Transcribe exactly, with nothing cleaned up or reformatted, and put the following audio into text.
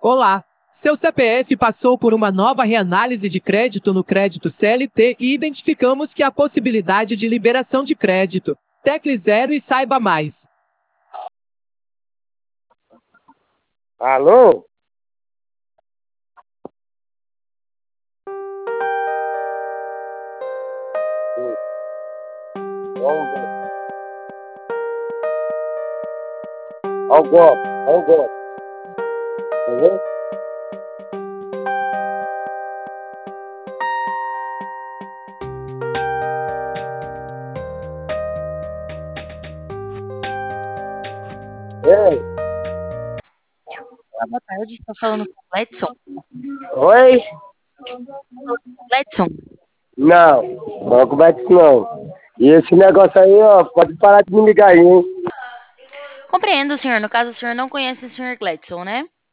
Olá! Seu C P F passou por uma nova reanálise de crédito no crédito C L T e identificamos que há possibilidade de liberação de crédito. Tecle zero e saiba mais. Alô? Olha o golpe, olha o golpe. Uhum. Ei, Olá, boa tarde. Estou falando com o Gledson. oi? Gledson, Não, não começa isso não. E esse negócio aí, ó, pode parar de me ligar aí, hein? compreendo, senhor. No caso, o senhor não conhece o senhor Gledson, né?